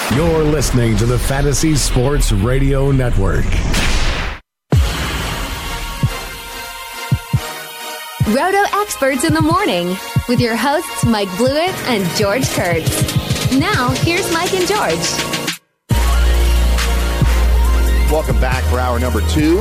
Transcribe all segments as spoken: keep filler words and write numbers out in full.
You're listening to the Fantasy Sports Radio Network. Roto Experts in the Morning with your hosts Mike Blewett and George Kurtz. Now, here's Mike and George. Welcome back for hour number two.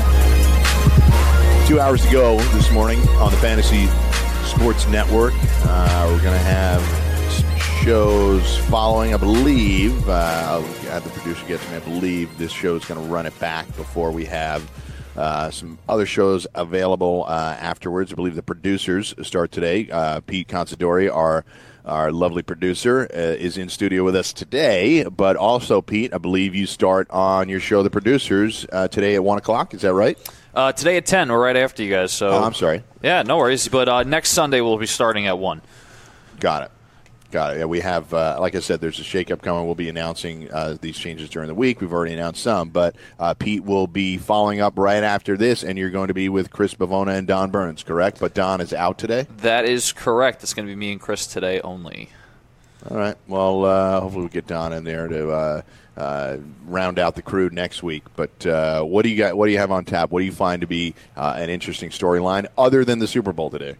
Two hours to go this morning on the Fantasy Sports Network. Uh, we're going to have some shows following, I believe. Uh, I'll have the producer get to me. I believe this show is going to run it back before we have uh, some other shows available uh, afterwards. I believe the producers start today. Uh, Pete Considori, our Our lovely producer, uh, is in studio with us today. But also, Pete, I believe you start on your show, The Producers, uh, today at one o'clock. Is that right? Uh, today at ten. We're right after you guys. So oh, I'm sorry. Yeah, no worries. But uh, next Sunday we'll be starting at one. Got it. Got it. Yeah, we have, uh, like I said, there's a shakeup coming. We'll be announcing uh, these changes during the week. We've already announced some. But uh, Pete will be following up right after this, and you're going to be with Chris Bavona and Don Burns, correct? But Don is out today? That is correct. It's going to be me and Chris today only. All right. Well, uh, hopefully we'll get Don in there to uh, uh, round out the crew next week. But uh, what do you got? What do you have on tap? What do you find to be uh, an interesting storyline other than the Super Bowl today?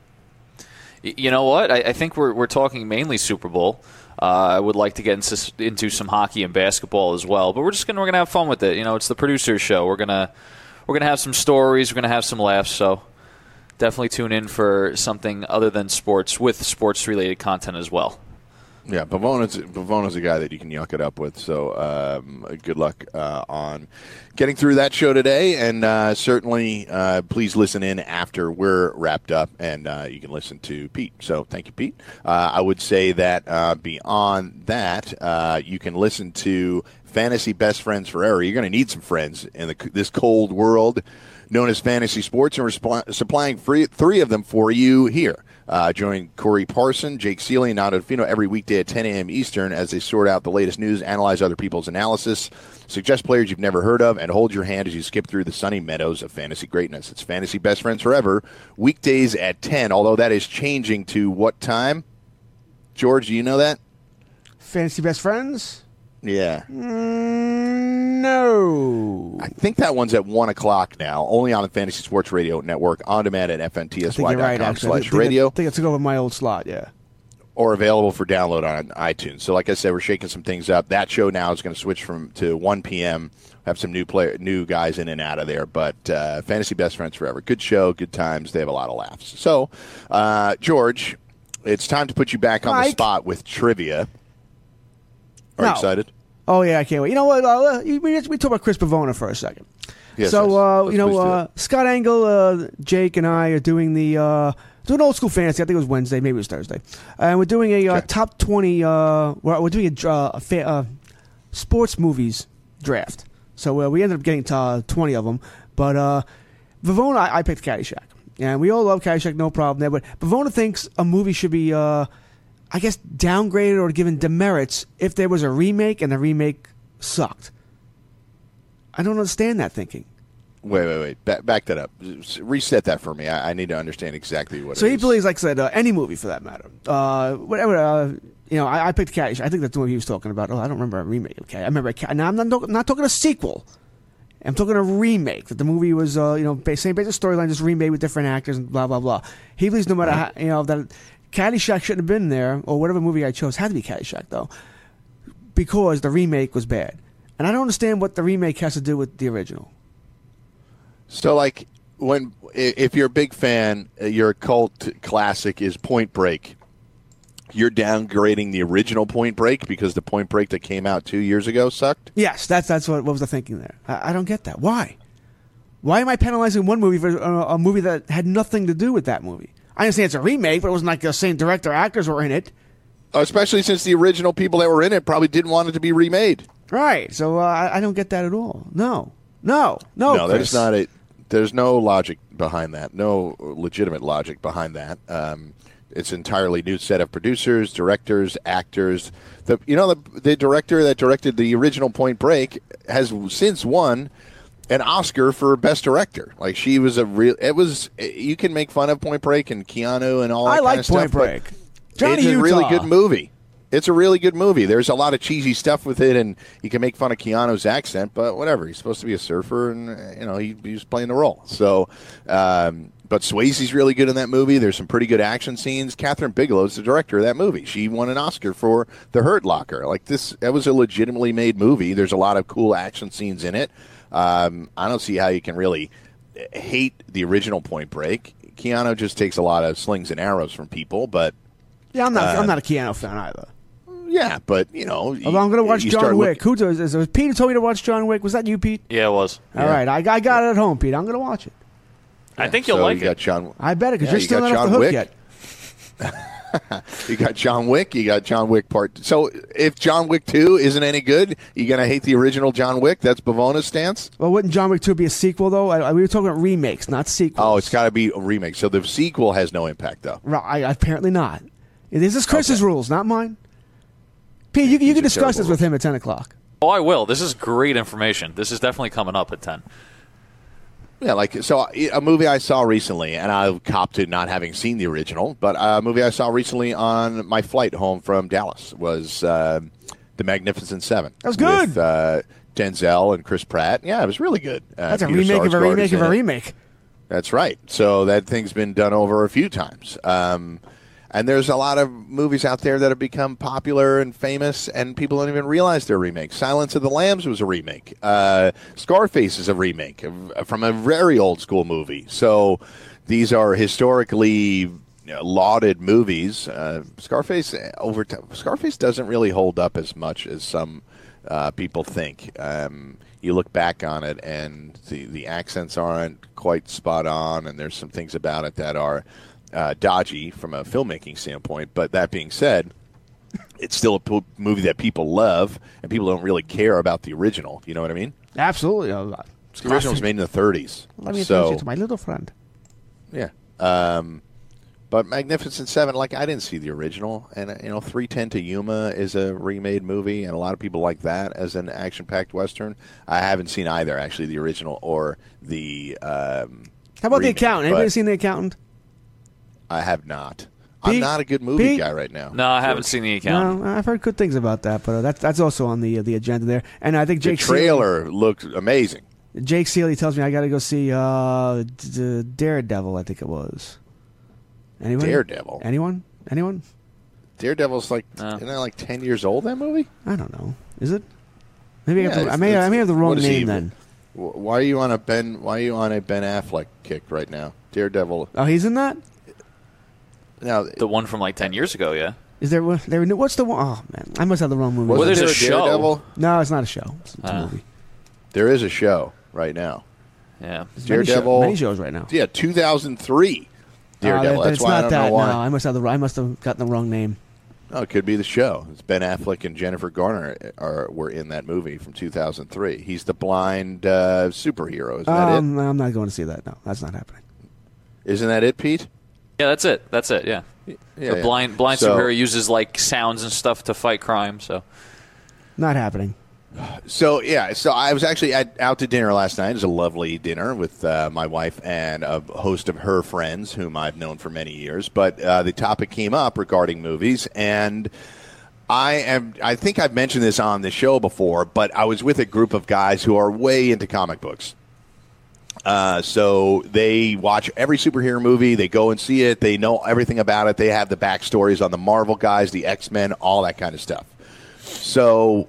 You know what? I, I think we're we're talking mainly Super Bowl. Uh, I would like to get into, into some hockey and basketball as well, but we're just gonna we're gonna have fun with it. You know, it's the Producers Show. We're gonna we're gonna have some stories. We're gonna have some laughs. So definitely tune in for something other than sports with sports related content as well. Yeah, Pavona's, Pavona's a guy that you can yuck it up with, so um, good luck uh, on getting through that show today, and uh, certainly uh, please listen in after we're wrapped up, and uh, you can listen to Pete. So thank you, Pete. Uh, I would say that uh, beyond that, uh, you can listen to Fantasy Best Friends Forever. You're going to need some friends in the, this cold world known as fantasy sports, and we're supply, supplying free, three of them for you here. Uh, join Corey Parson, Jake Seeley, and Nando Fino every weekday at ten a.m. Eastern as they sort out the latest news, analyze other people's analysis, suggest players you've never heard of, and hold your hand as you skip through the sunny meadows of fantasy greatness. It's Fantasy Best Friends Forever, weekdays at ten, although that is changing to what time? George, do you know that? Fantasy Best Friends? Yeah. Mm, no. I think that one's at one o'clock now, only on the Fantasy Sports Radio Network, on demand at F N T S Y dot com slash radio. I think I took over my old slot, yeah. Or available for download on iTunes. So like I said, we're shaking some things up. That show now is going to switch from to one p.m., have some new player, new guys in and out of there. But uh, Fantasy Best Friends Forever. Good show, good times. They have a lot of laughs. So, uh, George, it's time to put you back on Mike. the spot with trivia. Are No. you excited? Oh, yeah, I can't wait. You know what? Uh, we, we talk about Chris Pavona for a second. Yes, so, yes. uh, Let's you know, please do uh, it. Scott Engel, uh, Jake, and I are doing the uh, doing old school fantasy. I think it was Wednesday, maybe it was Thursday, and we're doing a uh, Okay. top twenty. Uh, we're, we're doing a, uh, a fa- uh, sports movies draft. So uh, we ended up getting to uh, twenty of them. But uh, Pavona, I, I picked Caddyshack, and we all love Caddyshack, no problem there. But Pavona thinks a movie should be, uh, I guess, downgraded or given demerits if there was a remake and the remake sucked. I don't understand that thinking. Wait, wait, wait. Back, back that up. Reset that for me. I, I need to understand exactly what So it he is. believes, like I said, uh, any movie for that matter. Uh, whatever. Uh, you know, I, I picked Caddyshack. I think that's the movie he was talking about. Oh, I don't remember a remake. Okay, I remember. A, now I'm not, I'm not talking a sequel. I'm talking a remake. That the movie was, uh, you know, ba- same basic storyline, just remade with different actors and blah blah blah. He believes no matter how, you know, that Caddyshack shouldn't have been there, or whatever movie I chose had to be Caddyshack though, because the remake was bad. And I don't understand what the remake has to do with the original. So, like, when if you're a big fan, your cult classic is Point Break. You're downgrading the original Point Break because the Point Break that came out two years ago sucked? Yes, that's that's what, what was the thinking there. I, I don't get that. Why? Why am I penalizing one movie for a, a movie that had nothing to do with that movie? I understand it's a remake, but it wasn't like the same director, actors were in it. Especially since the original people that were in it probably didn't want it to be remade. Right. So uh, I, I don't get that at all. No. No. No, No, Chris. there's not a. There's no logic behind that. No legitimate logic behind that. Um, it's an entirely new set of producers, directors, actors. The you know the the director that directed the original Point Break has since won an Oscar for Best Director. Like she was a real. It was. You can make fun of Point Break and Keanu and all that I kind like of stuff. Point Break. but Johnny it's a Utah. really good movie. It's a really good movie. There's a lot of cheesy stuff with it, and you can make fun of Keanu's accent, but whatever. He's supposed to be a surfer, and you know he, he was playing the role. So, um, but Swayze's really good in that movie. There's some pretty good action scenes. Catherine Bigelow's the director of that movie. She won an Oscar for The Hurt Locker. Like this, that was a legitimately made movie. There's a lot of cool action scenes in it. Um, I don't see how you can really hate the original Point Break. Keanu just takes a lot of slings and arrows from people, but Yeah, I'm not. Uh, I'm not a Keanu fan either. yeah, but you know, Although I'm going to watch you John start Wick. look- Who does? Is it Pete who told me to watch John Wick? Was that you, Pete? Yeah, it was. All right, I, I got it at home, Pete. I'm going to watch it. I think you'll so like you got it. John. I bet it because Yeah, you're you still got not off John the hook Wick. yet. You got John Wick. You got John Wick Part. So if John Wick Two isn't any good, you gonna hate the original John Wick? That's Bavona's stance. Well, wouldn't John Wick two be a sequel though? I, I, we were talking about remakes, not sequels. Oh, it's got to be a remake. So the sequel has no impact, though. Right, I, apparently not. This is Chris's Okay. rules, not mine. Pete, you, you These can are discuss terrible this with him at ten o'clock. Oh, I will. This is great information. This is definitely coming up at ten. Yeah, like so a movie I saw recently, and I copped to not having seen the original, but a movie I saw recently on my flight home from Dallas was uh, The Magnificent Seven. That was good. With uh, Denzel and Chris Pratt. Yeah, it was really good. Uh, That's a Peter remake of a Sarsgaard remake is of in a it. remake. That's right. So that thing's been done over a few times. Um, and there's a lot of movies out there that have become popular and famous, and people don't even realize they're remakes. Silence of the Lambs was a remake. Uh, Scarface is a remake of, from a very old school movie. So these are historically you know, lauded movies. Uh, Scarface over t- Scarface doesn't really hold up as much as some uh, people think. Um, you look back on it, and the, the accents aren't quite spot on, and there's some things about it that are uh, dodgy from a filmmaking standpoint. But that being said, it's still a po- movie that people love, and people don't really care about the original. You know what I mean? Absolutely. Uh, The original was made in the thirties. Let me so, introduce you to my little friend. yeah. Um, but Magnificent Seven, like I didn't see the original, and uh, you know, three ten to Yuma is a remade movie, and a lot of people like that as an action-packed western. I haven't seen either, actually, the original or the. Um, How about remake, The Accountant? Anybody but seen The Accountant? I have not. I'm Pete? not a good movie Pete? guy right now. No, I haven't seen the account. No, I've heard good things about that, but uh, that's that's also on the uh, the agenda there. And I think The Jake trailer looked amazing. Seeley, Jake Seeley tells me I got to go see uh, D- D- Daredevil. I think it was. Anyone? Daredevil? Anyone? Anyone? Daredevil's like, No. isn't that like ten years old? That movie? I don't know. Is it? Maybe I, Yeah, have the, I it's- may I may have the wrong what is he name even- then. Wh- Why are you on a Ben? Why are you on a Ben Affleck kick right now? Daredevil. Oh, he's in that. Now, The one from like ten years ago, yeah. Is there? one- there what's the one? Oh man, I must have the wrong movie. wasn't Well, there's there a show. Daredevil? No, it's not a show. It's, it's a Ah. movie. There is a show right now. Yeah. There's many, show, Daredevil. many shows right now. Yeah, two thousand three. Daredevil. Uh, That's it's why I not don't that. know why. No, I must have the. I must have gotten the wrong name. Oh, it could be the show. It's Ben Affleck and Jennifer Garner are were in that movie from two thousand three. He's the blind uh, superhero. Isn't that Um, I'm not going to see that. No, that's not happening. it? Isn't that it, Pete? Yeah, that's it. That's it, yeah. Yeah, the yeah. blind blind So- superhero uses like sounds and stuff to fight crime, so Not happening. So yeah, so I was actually at, out to dinner last night. It was a lovely dinner with uh, my wife and a host of her friends, whom I've known for many years. But uh, the topic came up regarding movies, and I am. I think I've mentioned this on the show before, but I was with a group of guys who are way into comic books. Uh, so they watch every superhero movie. They go and see it. They know everything about it. They have the backstories on the Marvel guys, the X-Men, all that kind of stuff. So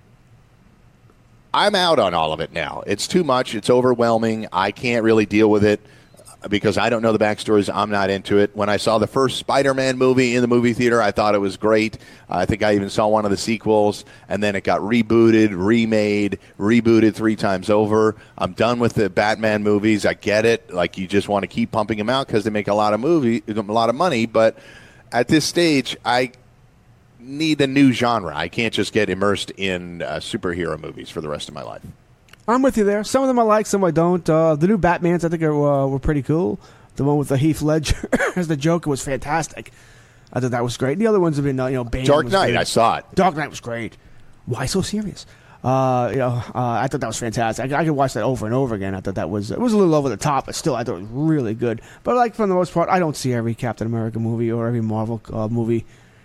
I'm out on all of it now. It's too much. It's overwhelming. I can't really deal with it because I don't know the backstories. I'm not into it. When I saw the first Spider-Man movie in the movie theater, I thought it was great. I think I even saw one of the sequels, and then it got rebooted, remade, rebooted three times over. I'm done with the Batman movies. I get it. Like, you just want to keep pumping them out because they make a lot of movie, a lot of money. But at this stage, I need a new genre. I can't just get immersed in uh, superhero movies for the rest of my life. I'm with you there. Some of them I like, some I don't. Uh, the new Batmans, I think, are, uh, were pretty cool. The one with the Heath Ledger as the Joker was fantastic. I thought that was great. The other ones have been, uh, you know, Bane Dark was Knight, good. I saw it. Dark Knight was great. Why so serious? Uh, you know, uh, I thought that was fantastic. I, I could watch that over and over again. I thought that was it was a little over the top, but still, I thought it was really good. But like for the most part, I don't see every Captain America movie or every Marvel uh, movie.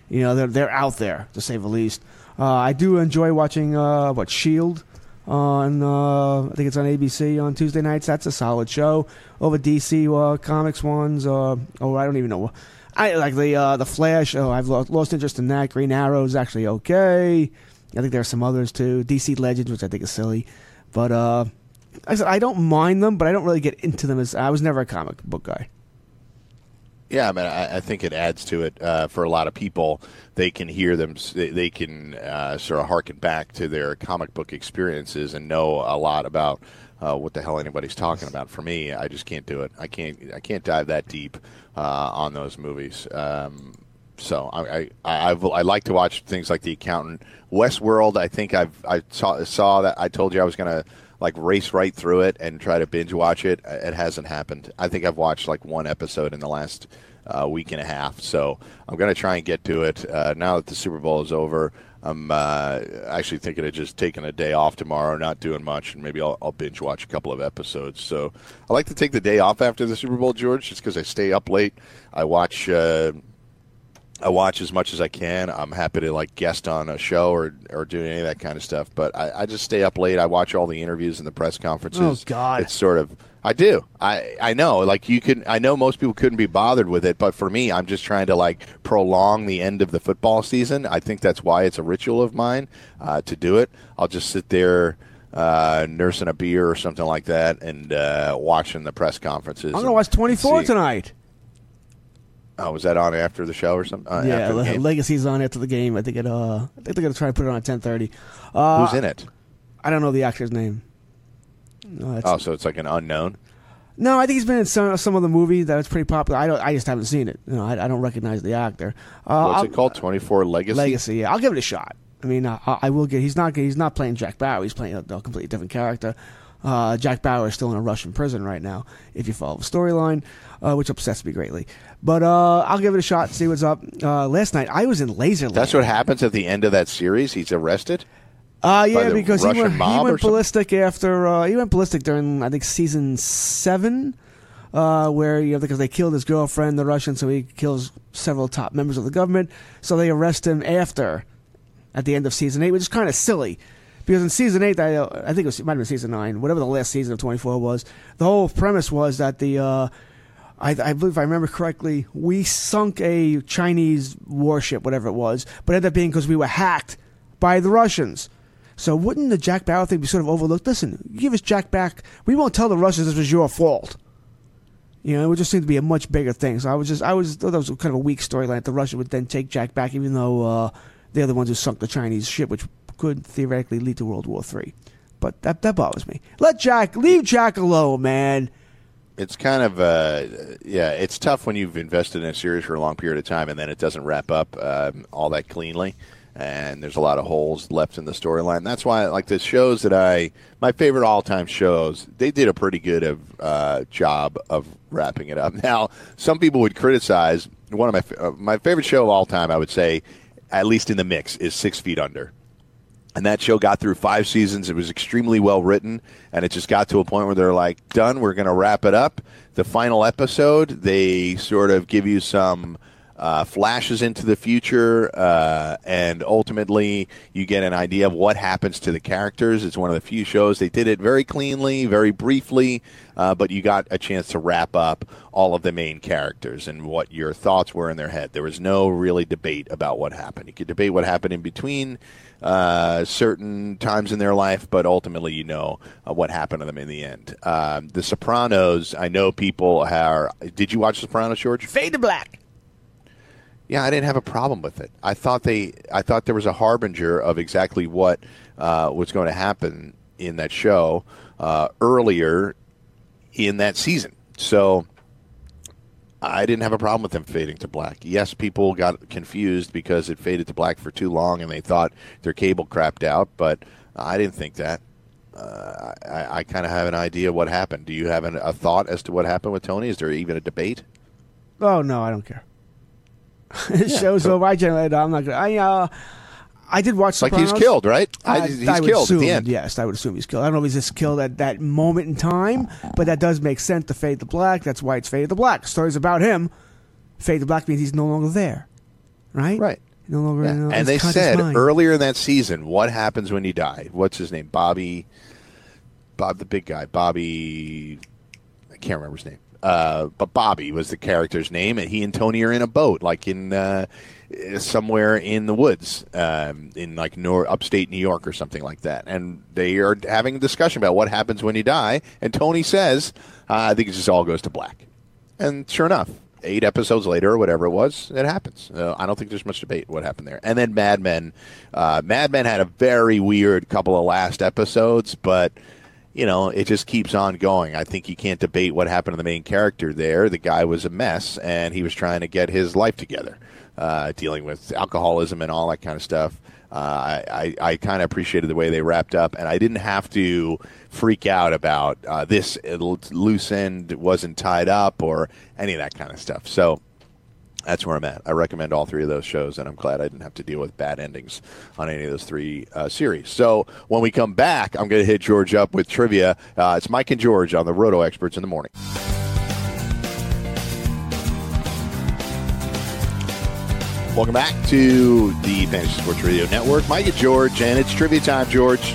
You know, they're they're out there to say the least. Uh, I do enjoy watching uh, what Shield on. Uh, I think it's on A B C on Tuesday nights. That's a solid show. Over D C uh, Comics ones. Uh, oh, I don't even know. I like the uh, the Flash. Oh, I've lost, lost interest in that. Green Arrow is actually okay. I think there are some others too. D C Legends, which I think is silly, but uh, I said I don't mind them, but I don't really get into them. As I was never a comic book guy. Yeah, I mean, I, I think it adds to it uh, for a lot of people. They can hear them, they, they can uh, sort of harken back to their comic book experiences and know a lot about uh, what the hell anybody's talking about. For me, I just can't do it. I can't. I can't dive that deep uh, on those movies. Um, so I, I, I, I've, I like to watch things like The Accountant, Westworld. I think I've I saw saw that. I told you I was going to like race right through it and try to binge watch it. It hasn't happened. I think I've watched like one episode in the last uh, week and a half. So I'm going to try and get to it. Uh, now that the Super Bowl is over, I'm uh, actually thinking of just taking a day off tomorrow, not doing much, and maybe I'll, I'll binge watch a couple of episodes. So I like to take the day off after the Super Bowl, George, just because I stay up late. I watch uh, I watch as much as I can. I'm happy to like guest on a show or or do any of that kind of stuff. But I, I just stay up late. I watch all the interviews and the press conferences. Oh God! It's sort of I do. I I know. Like you can. I know most people couldn't be bothered with it, but for me, I'm just trying to like prolong the end of the football season. I think that's why it's a ritual of mine uh, to do it. I'll just sit there. Uh, nursing a beer or something like that, and uh, watching the press conferences. I'm going to watch twenty-four tonight. Oh, was that on after the show or something? Uh, yeah, Le- Legacy's on after the game. I think it. Uh, I think they're going to try to put it on at ten thirty. Uh, Who's in it? I don't know the actor's name. No, oh, so it's like an unknown. No, I think he's been in some some of the movie that was pretty popular. I don't. I just haven't seen it. You know, I, I don't recognize the actor. Uh, What's I'll, it called? twenty-four Legacy. Legacy. Yeah, I'll give it a shot. I mean, I, I will get. He's not. He's not playing Jack Bauer. He's playing a, a completely different character. Uh, Jack Bauer is still in a Russian prison right now, if you follow the storyline, uh, which upsets me greatly. But uh, I'll give it a shot, see what's up. Uh, last night, I was in Laserland. That's what happens at the end of that series? He's arrested? Uh, yeah, because he Russian went, he went or ballistic after, uh, he went ballistic during, I think, season seven, uh, where, you know, because they killed his girlfriend, the Russian, so he kills several top members of the government. So they arrest him after, at the end of season eight, which is kind of silly. Because in season eight, I, I think it, was, it might have been season nine, whatever the last season of twenty-four was, the whole premise was that the, uh, I, I believe if I remember correctly, we sunk a Chinese warship, whatever it was, but it ended up being because we were hacked by the Russians. So wouldn't the Jack Bauer thing be sort of overlooked? Listen, give us Jack back. We won't tell the Russians this was your fault. You know, it would just seem to be a much bigger thing. So I was just, I was, thought that was kind of a weak storyline. The Russians would then take Jack back, even though uh, they're the ones who sunk the Chinese ship, which could theoretically lead to World War Three. But that that bothers me. Let Jack, leave Jack alone, man. It's kind of, uh, yeah, it's tough when you've invested in a series for a long period of time and then it doesn't wrap up um, all that cleanly. And there's a lot of holes left in the storyline. That's why, like, the shows that I, my favorite all-time shows, they did a pretty good of, uh, job of wrapping it up. Now, some people would criticize, one of my, uh, my favorite show of all time, I would say, at least in the mix, is Six Feet Under. And that show got through five seasons. It was extremely well written, and it just got to a point where they're like, done, we're going to wrap it up. The final episode, they sort of give you some uh, flashes into the future, uh, and ultimately you get an idea of what happens to the characters. It's one of the few shows. They did it very cleanly, very briefly, uh, but you got a chance to wrap up all of the main characters and what your thoughts were in their head. There was no really debate about what happened. You could debate what happened in between Uh, certain times in their life, but ultimately you know uh, what happened to them in the end. Um, the Sopranos, I know people are... Did you watch Sopranos, George? Fade to black. Yeah, I didn't have a problem with it. I thought they, I thought there was a harbinger of exactly what uh, was going to happen in that show uh, earlier in that season. So I didn't have a problem with them fading to black. Yes, people got confused because it faded to black for too long and they thought their cable crapped out, but I didn't think that. Uh, I, I kind of have an idea what happened. Do you have an, a thought as to what happened with Tony? Is there even a debate? Oh, no, I don't care. It yeah, shows so, over. I generally, I'm not going to. I, uh, I did watch Sopranos. Like he's killed, right? I, I, he's I would killed assume, at the end. Yes, I would assume he's killed. I don't know if he's just killed at that moment in time, but that does make sense to fade to black. That's why it's faded to black. The story's about him. Fade to black means he's no longer there, right? Right. No longer. Yeah. In, uh, And they conscious said mind. earlier in that season, what happens when you die? What's his name? Bobby. Bob, the big guy. Bobby. I can't remember his name. Uh, but Bobby was the character's name, and he and Tony are in a boat, like in uh, somewhere in the woods, um, in like nor- upstate New York or something like that. And they are having a discussion about what happens when you die. And Tony says, uh, "I think it just all goes to black." And sure enough, eight episodes later or whatever it was, it happens. Uh, I don't think there's much debate what happened there. And then Mad Men, uh, Mad Men had a very weird couple of last episodes, but. You know, it just keeps on going. I think you can't debate what happened to the main character there. The guy was a mess, and he was trying to get his life together, uh, dealing with alcoholism and all that kind of stuff. Uh, I, I kind of appreciated the way they wrapped up, and I didn't have to freak out about uh, this loose end wasn't tied up or any of that kind of stuff. So that's where I'm at. I recommend all three of those shows, and I'm glad I didn't have to deal with bad endings on any of those three uh, series. So when we come back, I'm going to hit George up with trivia. Uh, it's Mike and George on the Roto Experts in the Morning. Welcome back to the Fantasy Sports Radio Network. Mike and George, and it's trivia time, George.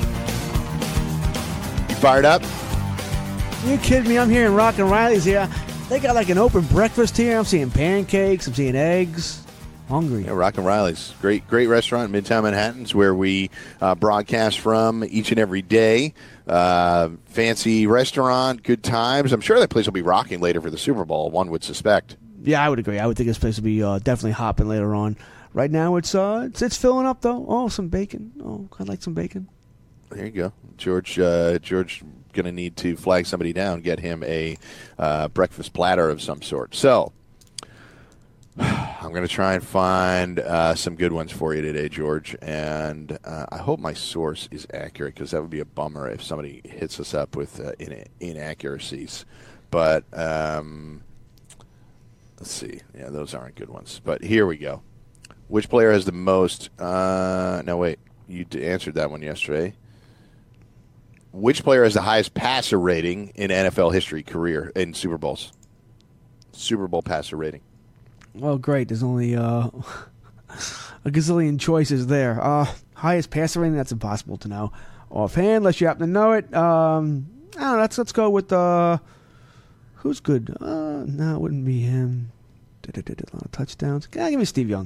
You fired up? You kidding me? I'm hearing Rock and Riley's here. They got like an open breakfast here. I'm seeing pancakes. I'm seeing eggs. Hungry. Yeah, Rock and Riley's. Great great restaurant in Midtown Manhattan's where we uh, broadcast from each and every day. Uh, fancy restaurant, good times. I'm sure that place will be rocking later for the Super Bowl, one would suspect. Yeah, I would agree. I would think this place will be uh, definitely hopping later on. Right now, it's uh, it's, it's filling up, though. Oh, some bacon. Oh, I'd like some bacon. There you go. George, uh, George going to need to flag somebody down, get him a uh, breakfast platter of some sort. So I'm going to try and find uh, some good ones for you today, George. And uh, I hope my source is accurate, because that would be a bummer if somebody hits us up with uh, in- inaccuracies. But um, let's see. Yeah, those aren't good ones. But here we go. Which player has the most? Uh, no, wait. You d- answered that one yesterday. Which player has the highest passer rating in N F L history career in Super Bowls? Super Bowl passer rating. Well, great. There's only uh, a gazillion choices there. Uh, highest passer rating? That's impossible to know offhand, unless you happen to know it. Um, I don't know. Let's, let's go with uh, who's good? Uh, no, it wouldn't be him. Did it, did it, a lot of touchdowns. Yeah, give me Steve Young.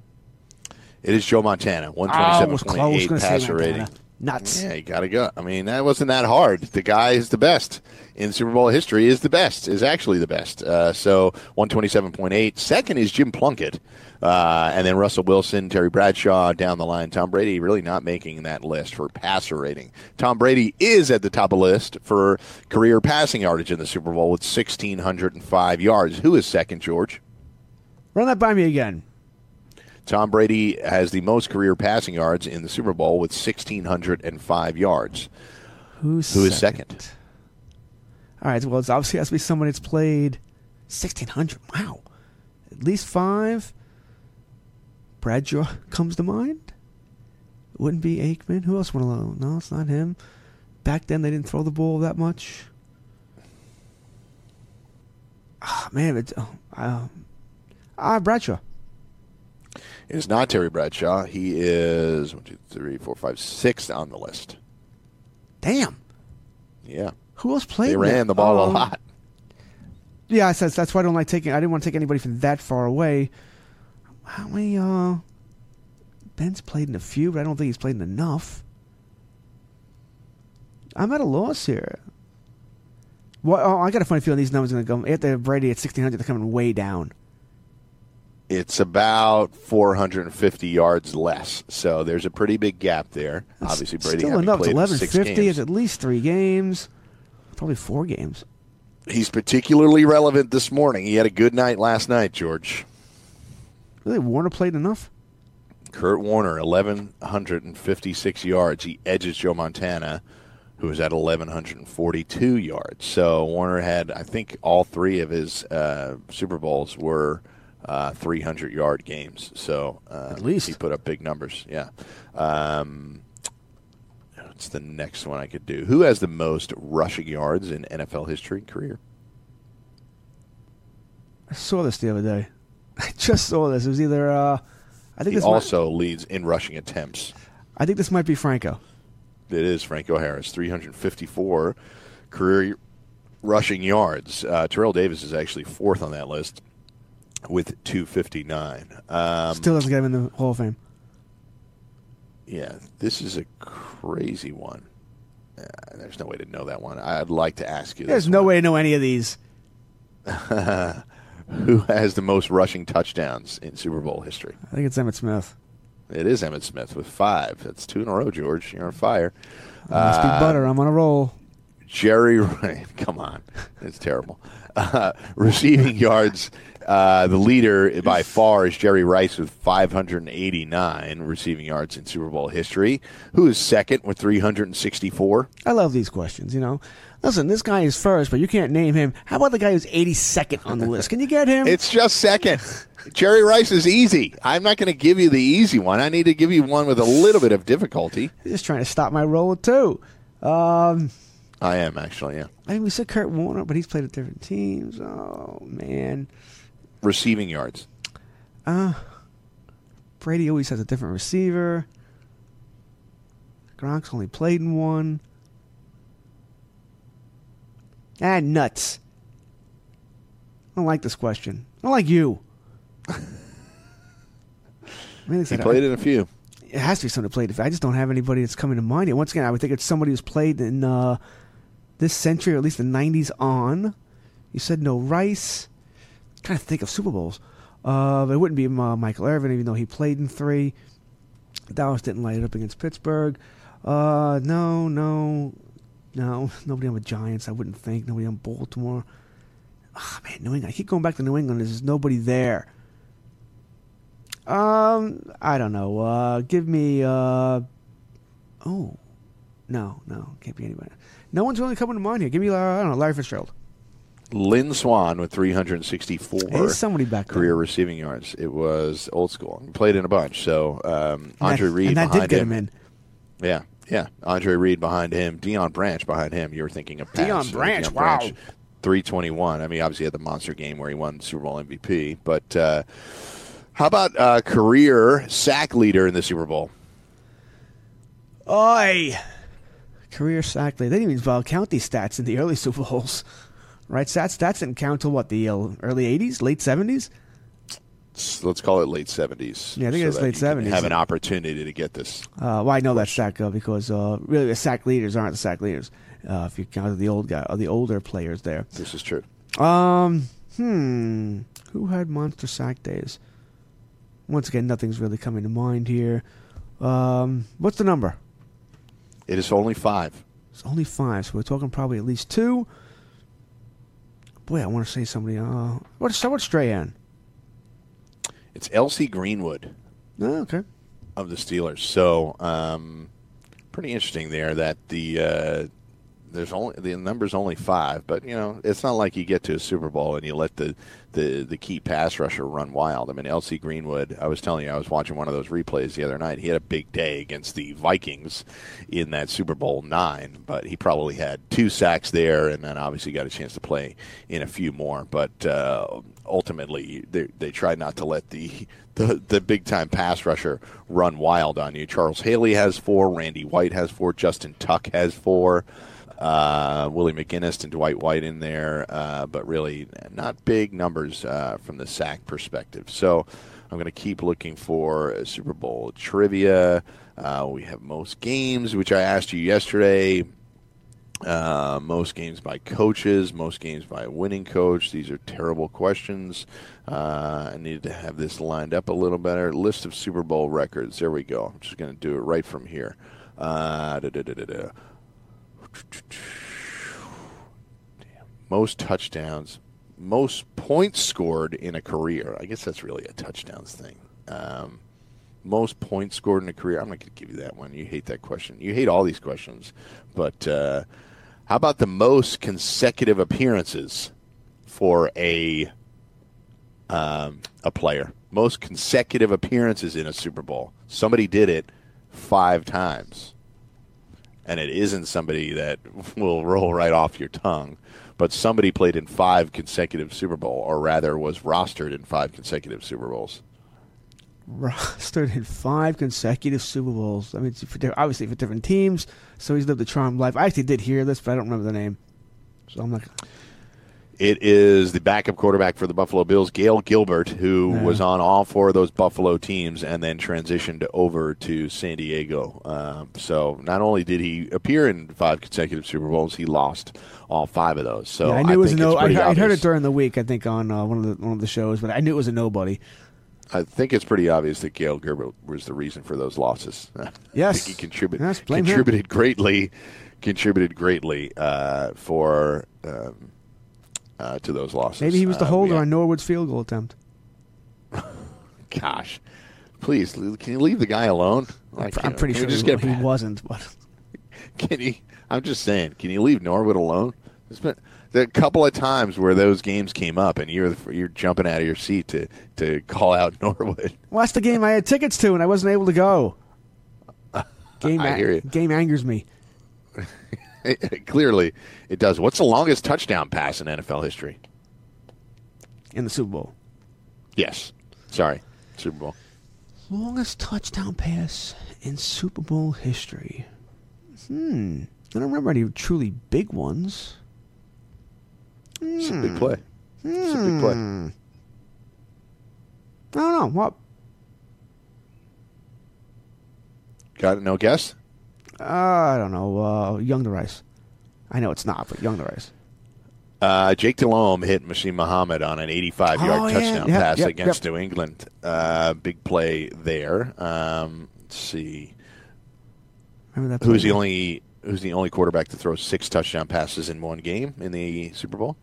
It is Joe Montana, one Oh, twenty-seven was point close. eight Gonna say passer Montana. rating. Nuts. Yeah, you got to go. I mean, that wasn't that hard. The guy is the best in Super Bowl history, is the best, is actually the best. Uh, so one twenty-seven point eight. Second is Jim Plunkett. Uh, and then Russell Wilson, Terry Bradshaw down the line. Tom Brady really not making that list for passer rating. Tom Brady is at the top of the list for career passing yardage in the Super Bowl with one thousand six hundred five yards. Who is second, George? Run that by me again. Tom Brady has the most career passing yards in the Super Bowl with one thousand six hundred five yards. Who's Who is second? second? All right, well, it obviously has to be someone that's played sixteen hundred. Wow. At least five. Bradshaw comes to mind. It wouldn't be Aikman. Who else went alone? No, it's not him. Back then, they didn't throw the ball that much. Ah, oh, man. It's, oh, uh, ah, Bradshaw. It is not Terry Bradshaw. He is one, two, three, four, five, sixth on the list. Damn. Yeah. Who else played? They ran there? the ball um, a lot. Yeah, that's that's why I don't like taking. I didn't want to take anybody from that far away. How many? Uh, Ben's played in a few, but I don't think he's played in enough. I'm at a loss here. Well, oh, I got a funny feeling these numbers are going to go. After Brady at sixteen hundred, they're coming way down. It's about four hundred fifty yards less. So there's a pretty big gap there. That's Obviously, Brady still having enough. It's played eleven six fifty. games. It's at least three games, probably four games. He's particularly relevant this morning. He had a good night last night, George. Really, Warner played enough? Kurt Warner, eleven fifty-six yards. He edges Joe Montana, who was at eleven forty-two yards. So Warner had, I think, all three of his uh, Super Bowls were uh, three hundred-yard games. So uh, at least he put up big numbers. Yeah. Um, what's the next one I could do? Who has the most rushing yards in N F L history and career? I saw this the other day. I just saw this. It was either uh, I think he this also might, leads in rushing attempts. I think this might be Franco. It is Franco Harris, three hundred fifty-four career rushing yards. Uh, Terrell Davis is actually fourth on that list with two fifty-nine. Um, Still doesn't get him in the Hall of Fame. Yeah, this is a crazy one. Uh, there's no way to know that one. I'd like to ask you There's this no one. way to know any of these. Who has the most rushing touchdowns in Super Bowl history? I think it's Emmitt Smith. It is Emmitt Smith with five. That's two in a row, George. You're on fire. I must be Uh, butter. I'm on a roll. Jerry Rice. Come on. It's terrible. Uh, receiving yards, uh, the leader by far is Jerry Rice with five hundred eighty-nine receiving yards in Super Bowl history. Who is second with three hundred sixty-four? I love these questions, you know. Listen, this guy is first, but you can't name him. How about the guy who's eighty-second on the list? Can you get him? It's just second. Jerry Rice is easy. I'm not going to give you the easy one. I need to give you one with a little bit of difficulty. Just trying to stop my roll, too. Um, I am, actually, yeah. I mean, we said Kurt Warner, but he's played at different teams. Oh, man. Receiving yards. Uh, Brady always has a different receiver. Gronk's only played in one. Ah, nuts. I don't like this question. I don't like you. I mean, He played in a few. It has to be someone who played. I just don't have anybody that's coming to mind yet. Once again, I would think it's somebody who's played in uh, this century, or at least the nineties on. You said no Rice. Kind of think of Super Bowls. Uh, but it wouldn't be uh, Michael Irvin, even though he played in three. Dallas didn't light it up against Pittsburgh. Uh, no, no, no. Nobody on the Giants, I wouldn't think. Nobody on Baltimore. Ah, oh, man, New England. I keep going back to New England. There's nobody there. Um, I don't know. Uh, give me. Uh, oh, no, no, can't be anybody. No one's really coming to mind here. Give me. Uh, I don't know. Larry Fitzgerald. Lynn Swan with three hundred sixty-four There's somebody back there. career receiving yards. It was old school. He played in a bunch. So um, And Andre that, Reed and that behind did get him. him in. Yeah, yeah. Andre Reed behind him. Deion Branch behind him. You were thinking of pass. Deion Branch, Deion wow. three twenty-one. I mean, obviously he had the monster game where he won Super Bowl M V P. But uh, how about uh, career sack leader in the Super Bowl? Oi! Career sack leader. They didn't even uh, count these stats in the early Super Bowls. Right? Stats, stats didn't count till what, the uh, early eighties? Late seventies? Let's call it late seventies. Yeah, I think so it's that late you can seventies. have an opportunity to get this. Uh, well, I know that stat uh, because uh, really the sack leaders aren't the sack leaders. Uh, if you count the old guy, or the older players there. This is true. Um, hmm. Who had monster sack days? Once again, nothing's really coming to mind here. Um, what's the number? It is only five. It's only five, so we're talking probably at least two. Boy, I want to say somebody. Uh, what's so what's Strahan? It's L C Greenwood Oh, okay. of the Steelers. So, um, pretty interesting there that the uh, there's only the number's only five, but you know it's not like you get to a Super Bowl and you let the the, the key pass rusher run wild. I mean, L C Greenwood. I was telling you, I was watching one of those replays the other night. He had a big day against the Vikings in that Super Bowl nine, but he probably had two sacks there, and then obviously got a chance to play in a few more. But uh, ultimately, they they tried not to let the the, the big time pass rusher run wild on you. Charles Haley has four, Randy White has four, Justin Tuck has four. Uh, Willie McGinnis and Dwight White in there, uh, but really not big numbers uh, from the sack perspective. So I'm going to keep looking for a Super Bowl trivia. Uh, we have most games, which I asked you yesterday. Uh, most games by coaches, most games by a winning coach. These are terrible questions. Uh, I needed to have this lined up a little better. List of Super Bowl records. There we go. I'm just going to do it right from here. Uh, da, da, da, da, da. Damn. Most touchdowns, most points scored in a career. I guess that's really a touchdowns thing. Um, most points scored in a career. I'm not going to give you that one. You hate that question. You hate all these questions. But uh, how about the most consecutive appearances for a um, a player? Most consecutive appearances in a Super Bowl. Somebody did it five times. And it isn't somebody that will roll right off your tongue, but somebody played in five consecutive Super Bowl, or rather was rostered in five consecutive Super Bowls. rostered in five consecutive Super Bowls. I mean, it's for, obviously for different teams, so he's lived a charmed life. I actually did hear this, but I don't remember the name. So I'm not... It is the backup quarterback for the Buffalo Bills, Gail Gilbert, who yeah. was on all four of those Buffalo teams and then transitioned over to San Diego. Um, so not only did he appear in five consecutive Super Bowls, he lost all five of those. So yeah, I knew I it was think a no. it's I, pretty I heard obvious. it during the week, I think, on uh, one of the one of the shows, but I knew it was a nobody. I think it's pretty obvious that Gail Gilbert was the reason for those losses. Yes, I think he contributed yes, contributed him. greatly, contributed greatly uh, for. Um, Uh, to those losses. Maybe he was the uh, holder had, on Norwood's field goal attempt. Gosh, please, can you leave the guy alone? Like, I'm know, pretty sure just he, get he wasn't. But can you? I'm just saying, can you leave Norwood alone? There's been there are a couple of times where those games came up, and you're you're jumping out of your seat to to call out Norwood. Well, that's the game I had tickets to, and I wasn't able to go. Game, I hear you. Game angers me. Clearly, it does. What's the longest touchdown pass in N F L history? In the Super Bowl. Yes. Sorry. Super Bowl. Longest touchdown pass in Super Bowl history. Hmm. I don't remember any truly big ones. It's a big play. It's a big play. Hmm. I don't know. What? Got it? No guess? Uh, I don't know. Uh, Young to Rice. I know it's not, but Young to Rice. Uh, Jake Delhomme hit Machine Muhammad on an eighty-five-yard oh, touchdown yeah. yep, pass yep, against yep. New England. Uh, big play there. Um, let's see. Remember that Who's the play? only Who's the only quarterback to throw six touchdown passes in one game in the Super Bowl?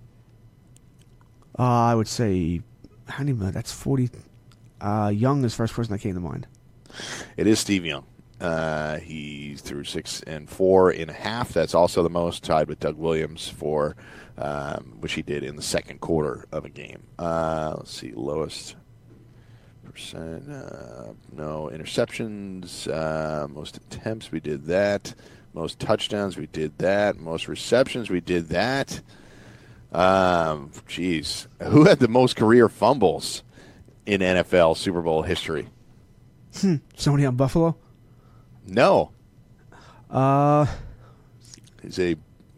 Uh, I would say, how many? That's forty. Uh, Young is the first person that came to mind. It is Steve Young. Uh, he threw six and four and a half. That's also the most, tied with Doug Williams for, um, which he did in the second quarter of a game. Uh, let's see, lowest percent. Uh, no interceptions. Uh, most attempts, we did that. Most touchdowns, we did that. Most receptions, we did that. Um, geez, who had the most career fumbles in N F L Super Bowl history? Hmm. Somebody on Buffalo? No. Uh, He's a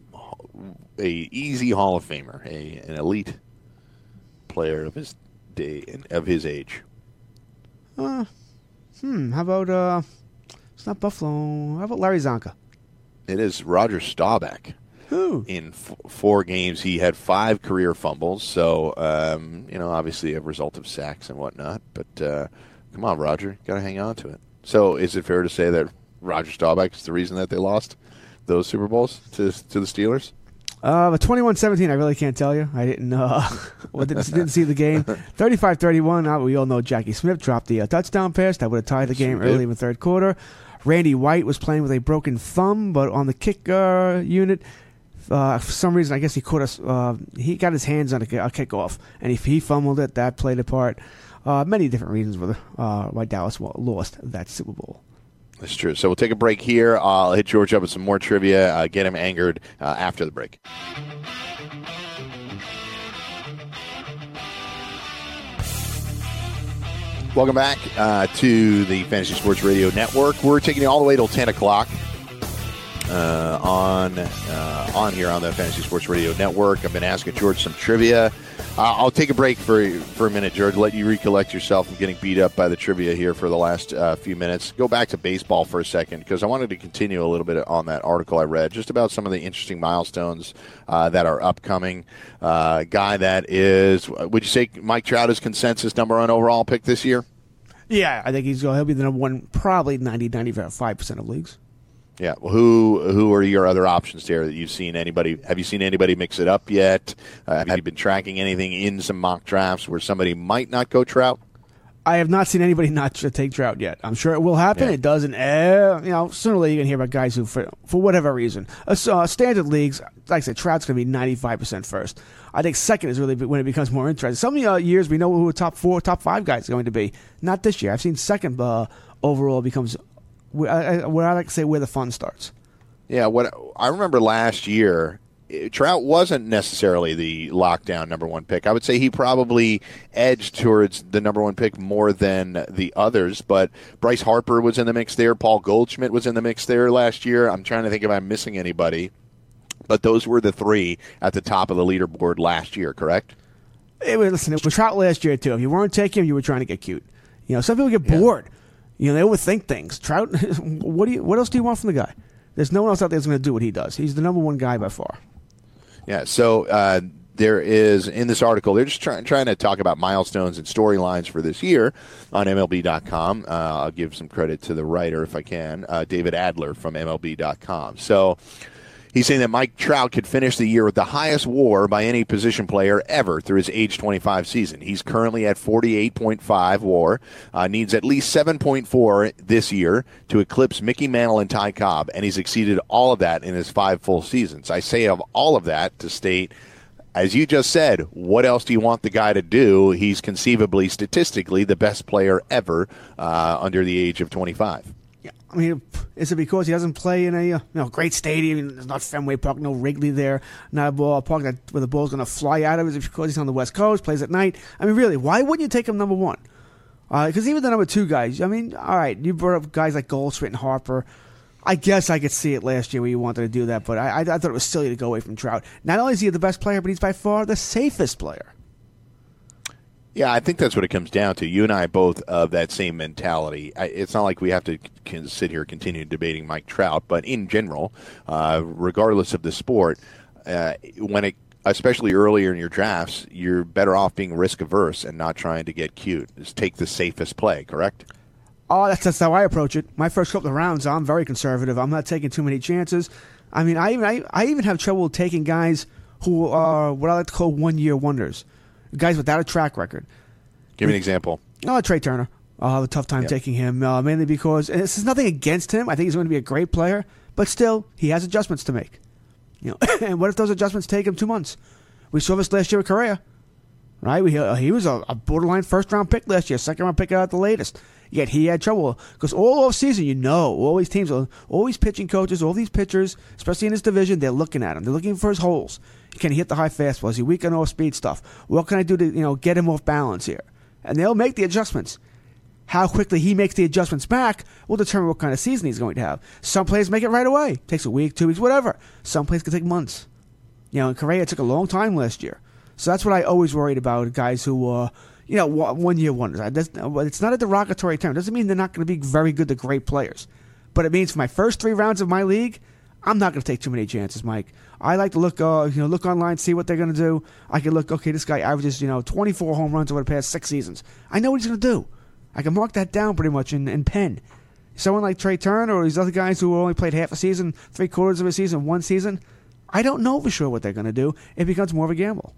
a easy Hall of Famer, a an elite player of his day and of his age. uh, hmm. How about uh? It's not Buffalo. How about Larry Zonka? It is Roger Staubach. Who? In f- four games, he had five career fumbles. So, um, you know, obviously a result of sacks and whatnot. But uh, come on, Roger, got to hang on to it. So, is it fair to say that Roger Staubach is the reason that they lost those Super Bowls to to the Steelers? Uh, but twenty-one seventeen, I really can't tell you. I didn't uh, well, didn't, didn't see the game. thirty-five thirty-one, uh, we all know Jackie Smith dropped the uh, touchdown pass. That would have tied the game Sure did. early in the third quarter. Randy White was playing with a broken thumb, but on the kick uh, unit, uh, for some reason, I guess he caught us. Uh, he got his hands on a, a kickoff, and if he fumbled it, that played a part. Uh, many different reasons for the, uh, why Dallas lost that Super Bowl. That's true. So we'll take a break here. I'll hit George up with some more trivia, uh, get him angered uh, after the break. Welcome back uh, to the Fantasy Sports Radio Network. We're taking you all the way till ten o'clock uh, on uh, on here on the Fantasy Sports Radio Network. I've been asking George some trivia. Uh, I'll take a break for for a minute, George, let you recollect yourself from getting beat up by the trivia here for the last uh, few minutes. Go back to baseball for a second, because I wanted to continue a little bit on that article I read, just about some of the interesting milestones uh, that are upcoming. Uh, guy that is, would you say Mike Trout is consensus number one overall pick this year? Yeah, I think he's going. He'll be the number one, probably ninety, ninety-five percent of leagues. Yeah. Well, who who are your other options there that you've seen? Anybody? Have you seen anybody mix it up yet? Uh, have you been tracking anything in some mock drafts where somebody might not go Trout? I have not seen anybody not take Trout yet. I'm sure it will happen. Yeah. It doesn't. Uh, you know, sooner or later you're going to hear about guys who, for, for whatever reason, uh, so, uh, standard leagues, like I said, Trout's going to be ninety-five percent first. I think second is really when it becomes more interesting. Some uh, years we know who the top four, top five guys are going to be. Not this year. I've seen second uh, overall becomes where I, where I like to say where the fun starts. Yeah. What I remember last year, Trout wasn't necessarily the lockdown number one pick. I would say he probably edged towards the number one pick more than the others, but Bryce Harper was in the mix there. Paul Goldschmidt was in the mix there last year. I'm trying to think if I'm missing anybody, but those were the three at the top of the leaderboard last year, correct? Hey, listen, it was Trout last year, too. If you weren't taking him, you were trying to get cute. You know, some people get bored. Yeah. You know, they overthink things. Trout, what do you? What else do you want from the guy? There's no one else out there that's going to do what he does. He's the number one guy by far. Yeah, so uh, there is, in this article, they're just try, trying to talk about milestones and storylines for this year on M L B dot com. Uh, I'll give some credit to the writer, if I can, uh, David Adler from M L B dot com. So he's saying that Mike Trout could finish the year with the highest WAR by any position player ever through his age twenty-five season. He's currently at forty-eight point five WAR, uh, needs at least seven point four this year to eclipse Mickey Mantle and Ty Cobb, and he's exceeded all of that in his five full seasons. I say of all of that to state, as you just said, what else do you want the guy to do? He's conceivably, statistically, the best player ever uh, under the age of twenty-five. Yeah, I mean, is it because he doesn't play in a uh, you know, great stadium? There's not Fenway Park, no Wrigley there, not a ballpark that where the ball's going to fly out of. Is it because he's on the West Coast, plays at night? I mean, really, why wouldn't you take him number one? Because uh, even the number two guys, I mean, all right, you brought up guys like Goldschmidt and Harper. I guess I could see it last year where you wanted to do that, but I, I, I thought it was silly to go away from Trout. Not only is he the best player, but he's by far the safest player. Yeah, I think that's what it comes down to. You and I both of that same mentality. It's not like we have to sit here continue debating Mike Trout, but in general, uh, regardless of the sport, uh, when it, especially earlier in your drafts, you're better off being risk averse and not trying to get cute. Just take the safest play, correct? Oh, that's, that's how I approach it. My first couple of rounds, I'm very conservative. I'm not taking too many chances. I mean, I even I, I even have trouble taking guys who are what I like to call one-year wonders. Guys without a track record. Give me an example. Oh, Trey Turner. I'll have a tough time yep. taking him, uh, mainly because, and this is nothing against him. I think he's going to be a great player, but still, he has adjustments to make. You know, and what if those adjustments take him two months? We saw this last year with Correa, right? We, uh, he was a, a borderline first-round pick last year, second-round pick at the latest. Yet he had trouble because all off season, you know, all these teams, all these pitching coaches, all these pitchers, especially in this division, they're looking at him. They're looking for his holes. Can he hit the high fastball? Is he weak on off speed stuff? What can I do to you know get him off balance here? And they'll make the adjustments. How quickly he makes the adjustments back will determine what kind of season he's going to have. Some players make it right away. Takes a week, two weeks, whatever. Some players can take months. You know, and Correa took a long time last year. So that's what I always worried about, guys who, uh, you know, one-year wonders. It's not a derogatory term. It doesn't mean they're not going to be very good to great players. But it means for my first three rounds of my league, I'm not going to take too many chances, Mike. I like to look, uh, you know, look online, see what they're going to do. I can look, okay, this guy averages, you know, twenty-four home runs over the past six seasons. I know what he's going to do. I can mark that down pretty much in, in pen. Someone like Trey Turner or these other guys who only played half a season, three quarters of a season, one season, I don't know for sure what they're going to do. It becomes more of a gamble.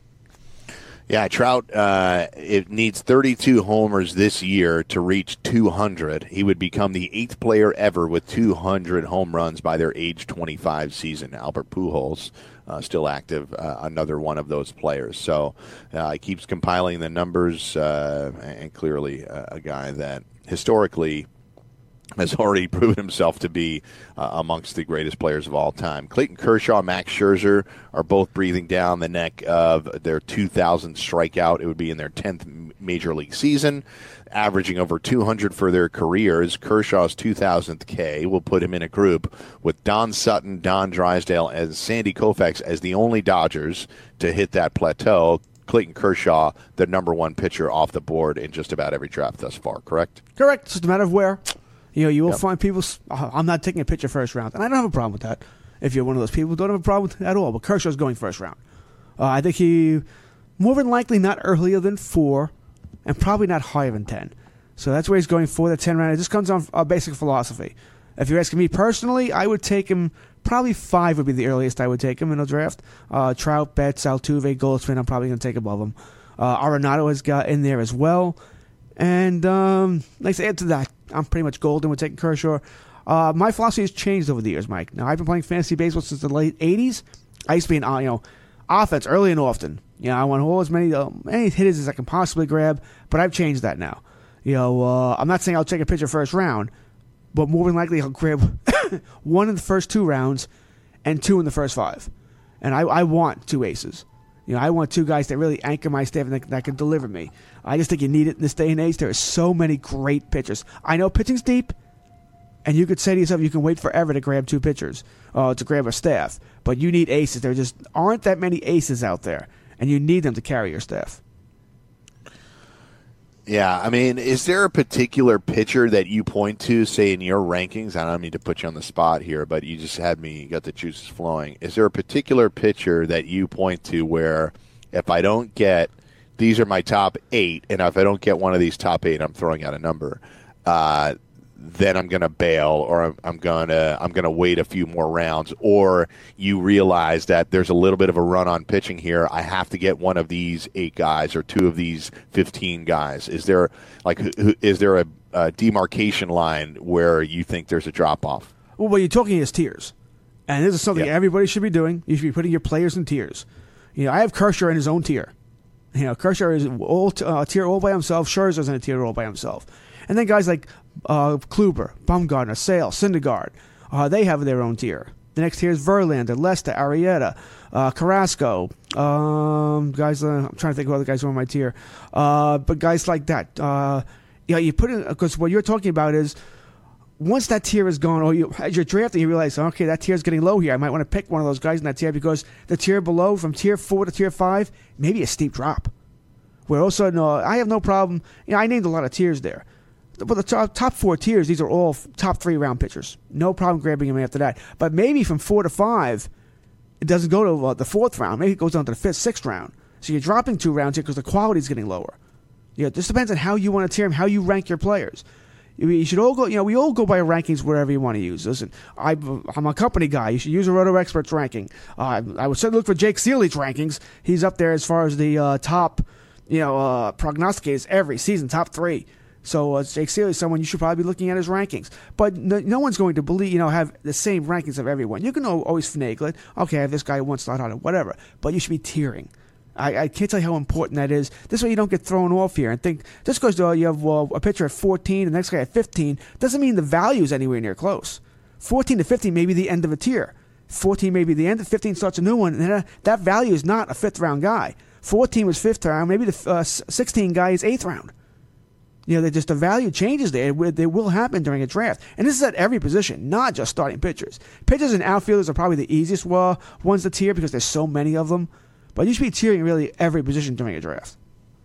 Yeah, Trout uh, it needs thirty-two homers this year to reach two hundred. He would become the eighth player ever with two hundred home runs by their age twenty-five season. Albert Pujols, uh, still active, uh, another one of those players. So uh, he keeps compiling the numbers, uh, and clearly uh, a guy that historically has already proven himself to be uh, amongst the greatest players of all time. Clayton Kershaw, Max Scherzer are both breathing down the neck of their two thousandth strikeout. It would be in their tenth major league season, averaging over two hundred for their careers. Kershaw's two thousandth K will put him in a group with Don Sutton, Don Drysdale, and Sandy Koufax as the only Dodgers to hit that plateau. Clayton Kershaw, the number one pitcher off the board in just about every draft thus far, correct? Correct. It's just a matter of where. You know, you will yep. find people, oh, I'm not taking a pitcher first round. And I don't have a problem with that. If you're one of those people, don't have a problem with that at all. But Kershaw's going first round. Uh, I think he, more than likely, not earlier than four, and probably not higher than ten. So that's where he's going for the ten round. It just comes on uh, basic philosophy. If you're asking me personally, I would take him, probably five would be the earliest I would take him in a draft. Uh, Trout, Betts, Altuve, Goldschmidt, I'm probably going to take above him. Uh, Arenado has got in there as well. And um, like to add to that, I'm pretty much golden with taking Kershaw. Uh, my philosophy has changed over the years, Mike. Now, I've been playing fantasy baseball since the late eighties. I used to be in uh, you know, offense early and often. You know, I want all as many, uh, many hitters as I can possibly grab, but I've changed that now. You know, uh, I'm not saying I'll take a pitcher first round, but more than likely I'll grab one in the first two rounds and two in the first five. And I, I want two aces. You know, I want two guys that really anchor my staff and that, that can deliver me. I just think you need it in this day and age. There are so many great pitchers. I know pitching's deep, and you could say to yourself, you can wait forever to grab two pitchers, uh, to grab a staff. But you need aces. There just aren't that many aces out there, and you need them to carry your staff. Yeah, I mean, is there a particular pitcher that you point to, say, in your rankings? I don't mean to put you on the spot here, but you just had me, you got the juices flowing. Is there a particular pitcher that you point to where if I don't get, these are my top eight, and if I don't get one of these top eight, I'm throwing out a number, uh, then I'm going to bail, or I'm, I'm going to I'm going to wait a few more rounds, or you realize that there's a little bit of a run on pitching here. I have to get one of these eight guys or two of these fifteen guys. Is there like is there a, a demarcation line where you think there's a drop off? Well, what you're talking is tiers, and this is something yeah. everybody should be doing. You should be putting your players in tiers. You know, I have Kershaw in his own tier. You know, Kershaw is all uh, tier all by himself. Scherzer's in a tier all by himself, and then guys like Uh, Kluber, Bumgarner, Sale, Syndergaard, uh, they have their own tier. The next tier is Verlander, Lester, Arrieta, uh, Carrasco. Um, guys, uh, I'm trying to think of other guys who are on my tier. Uh, but guys like that, uh, yeah, you put in, because what you're talking about is once that tier is gone, or you, as you're drafting, you realize, okay, that tier is getting low here. I might want to pick one of those guys in that tier because the tier below, from tier four to tier five, maybe a steep drop. Where all of a sudden, uh, I have no problem. You know, I named a lot of tiers there. But the top, top four tiers, these are all top three round pitchers. No problem grabbing them after that. But maybe from four to five, it doesn't go to uh, the fourth round. Maybe it goes down to the fifth, sixth round. So you're dropping two rounds here because the quality is getting lower. You know, this depends on how you want to tier them, how you rank your players. You, you should all go. You know, we all go by rankings wherever you want to use. Listen, I, I'm a company guy. You should use a Roto Experts ranking. Uh, I would certainly look for Jake Seeley's rankings. He's up there as far as the uh, top, you know, uh, prognosticators every season, top three. So uh, Jake Seeley is someone you should probably be looking at his rankings. But no, no one's going to believe, you know, have the same rankings of everyone. You can always finagle it. Okay, I have this guy one slot on it, whatever. But you should be tiering. I, I can't tell you how important that is. This way you don't get thrown off here and think, just because uh, you have uh, a pitcher at fourteen and the next guy at fifteen, doesn't mean the value is anywhere near close. fourteen to fifteen may be the end of a tier. fourteen may be the end, and fifteen starts a new one. And that, that value is not a fifth-round guy. fourteen was fifth round, maybe the uh, sixteen guy is eighth round. You know, just the value changes there. They will happen during a draft. And this is at every position, not just starting pitchers. Pitchers and outfielders are probably the easiest uh, ones to tier because there's so many of them. But you should be tiering really every position during a draft.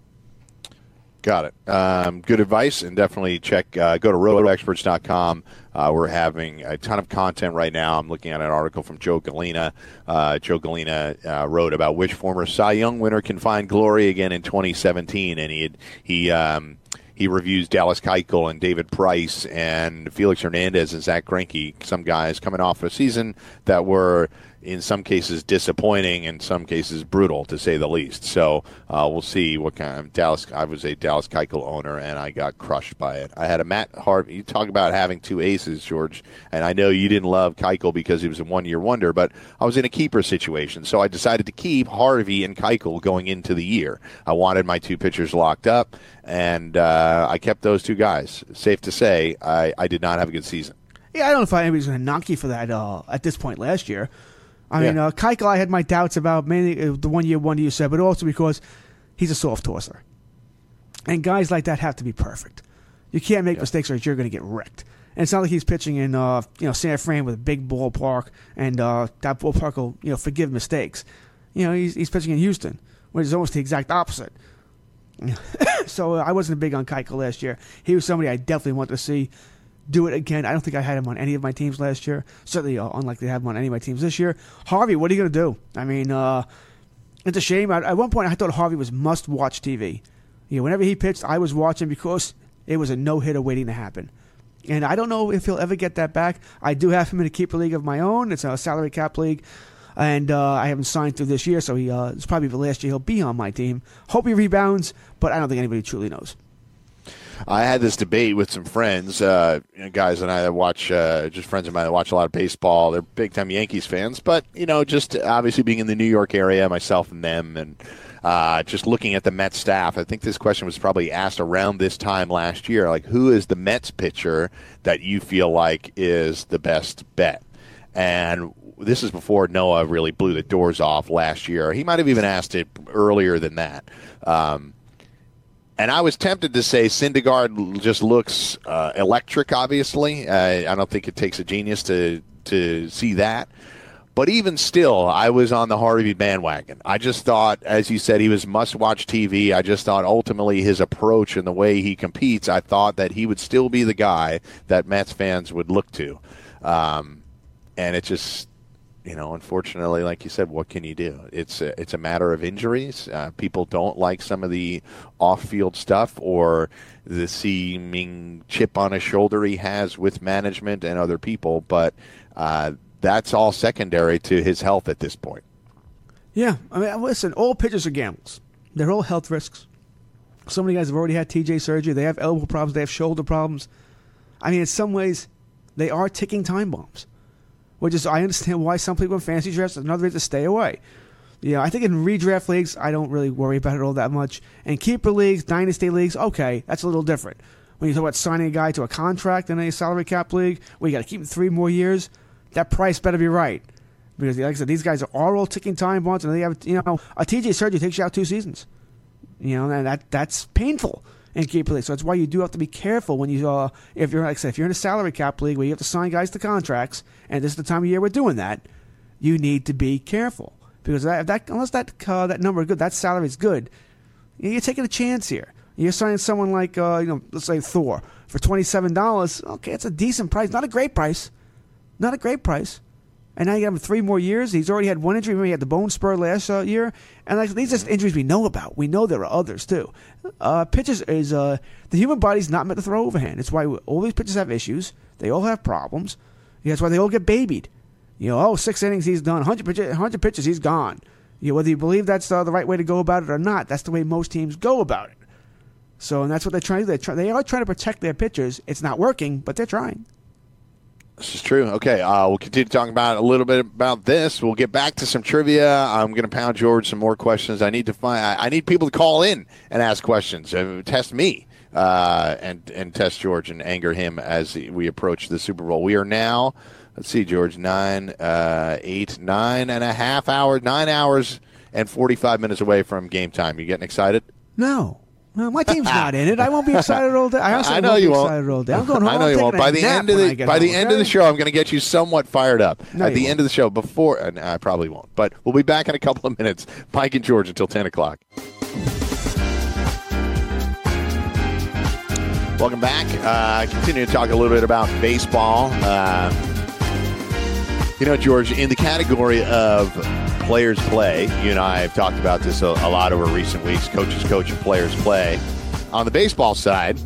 Got it. Um, good advice, and definitely check. Uh, go to roto experts dot com. Uh, we're having a ton of content right now. I'm looking at an article from Joe Galena. Uh, Joe Galena uh, wrote about which former Cy Young winner can find glory again in twenty seventeen, and he had, he. Um, He reviews Dallas Keuchel and David Price and Felix Hernandez and Zach Greinke, some guys coming off a season that were, in some cases, disappointing, in some cases, brutal, to say the least. So uh, we'll see what kind of Dallas. I was a Dallas Keuchel owner, and I got crushed by it. I had a Matt Harvey. You talk about having two aces, George, and I know you didn't love Keuchel because he was a one-year wonder, but I was in a keeper situation, so I decided to keep Harvey and Keuchel going into the year. I wanted my two pitchers locked up, and uh, I kept those two guys. Safe to say, I, I did not have a good season. Yeah, I don't know if anybody's going to knock you for that uh, at this point last year. I yeah. mean, uh, Keuchel, I had my doubts about, mainly the one-year wonder you said, but also because he's a soft tosser. And guys like that have to be perfect. You can't make yeah. mistakes or you're going to get wrecked. And it's not like he's pitching in uh, you know, San Fran with a big ballpark, and uh, that ballpark will you know, forgive mistakes. You know, he's, he's pitching in Houston, which is almost the exact opposite. So uh, I wasn't big on Keuchel last year. He was somebody I definitely want to see do it again. I don't think I had him on any of my teams last year. Certainly uh, unlikely to have him on any of my teams this year. Harvey, what are you going to do? I mean, uh, it's a shame. I, at one point, I thought Harvey was must-watch T V. You know, whenever he pitched, I was watching because it was a no-hitter waiting to happen. And I don't know if he'll ever get that back. I do have him in a keeper league of my own. It's a salary cap league. And uh, I haven't signed through this year, so he uh, it's probably the last year he'll be on my team. Hope he rebounds, but I don't think anybody truly knows. I had this debate with some friends, uh, you know, guys and I that watch, uh, just friends of mine that watch a lot of baseball. They're big-time Yankees fans, but, you know, just obviously being in the New York area, myself and them, and uh, just looking at the Mets staff, I think this question was probably asked around this time last year, like, who is the Mets pitcher that you feel like is the best bet? And this is before Noah really blew the doors off last year. He might have even asked it earlier than that. Um, and I was tempted to say Syndergaard just looks uh, electric, obviously. Uh, I don't think it takes a genius to, to see that. But even still, I was on the Harvey bandwagon. I just thought, as you said, he was must-watch T V. I just thought ultimately his approach and the way he competes, I thought that he would still be the guy that Mets fans would look to. Um, and it just, you know, unfortunately, like you said, what can you do? It's a, it's a matter of injuries. Uh, people don't like some of the off-field stuff or the seeming chip on his shoulder he has with management and other people, but uh, that's all secondary to his health at this point. Yeah, I mean, listen, all pitchers are gambles. They're all health risks. So many guys have already had T J surgery. They have elbow problems. They have shoulder problems. I mean, in some ways, they are ticking time bombs. Which is, I understand why some people in fantasy drafts, another reason to stay away. You know, I think in redraft leagues, I don't really worry about it all that much. In keeper leagues, dynasty leagues, okay, that's a little different. When you talk about signing a guy to a contract in a salary cap league, where you got to keep him three more years, that price better be right. Because, like I said, these guys are all ticking time bombs, and they have, you know, a T J surgery takes you out two seasons. You know, and that that's painful in keeper leagues. So that's why you do have to be careful when you, uh, if you're, like I said, if you're in a salary cap league where you have to sign guys to contracts, and this is the time of year we're doing that, you need to be careful. Because that, that unless that uh, that number is good, that salary is good, you're taking a chance here. You're signing someone like, uh, you know, let's say Thor for twenty-seven dollars. Okay, it's a decent price. Not a great price. Not a great price. And now you have him three more years. He's already had one injury. Remember, he had the bone spur last uh, year. And like, these are just injuries we know about. We know there are others, too. Uh, pitchers is, uh, the human body's not meant to throw overhand. It's why all these pitchers have issues. They all have problems. That's why they all get babied. You know, oh, six innings, he's done. one hundred pitches, one hundred pitches, he's gone. You know, whether you believe that's uh, the right way to go about it or not, that's the way most teams go about it. So, and that's what they're trying to do. They're try, they are trying to protect their pitchers. It's not working, but they're trying. This is true. Okay, uh, we'll continue talking about a little bit about this. We'll get back to some trivia. I'm going to pound George some more questions. I need to find. I, I need people to call in and ask questions, uh, test me, uh, and and test George and anger him as we approach the Super Bowl. We are now, let's see, George, nine, uh, eight, nine and a half hours, nine hours and forty-five minutes away from game time. You getting excited? No. No, my team's not in it. I won't be excited all day. I also I know won't you be won't. excited all day. I'm going home. I know you won't. By the end of the by home, the end okay? of the show, I'm going to get you somewhat fired up. No, At the won't. end of the show, before and I probably won't, but we'll be back in a couple of minutes. Mike and George until ten o'clock. Welcome back. Uh, continue to talk a little bit about baseball. Uh, you know, George, in the category of players play, you and I have talked about this a, a lot over recent weeks. Coaches coach and players play. On the baseball side,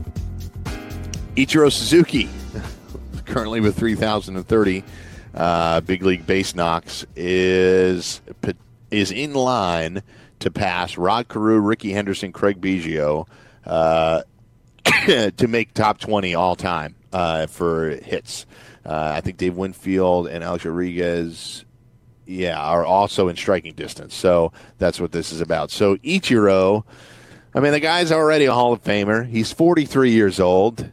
Ichiro Suzuki, currently with three thousand thirty uh, big league base knocks, is is in line to pass Rod Carew, Ricky Henderson, Craig Biggio uh, to make top twenty all time uh, for hits. Uh, I think Dave Winfield and Alex Rodriguez, yeah, are also in striking distance. So that's what this is about. So Ichiro, I mean, the guy's already a Hall of Famer. He's forty-three years old.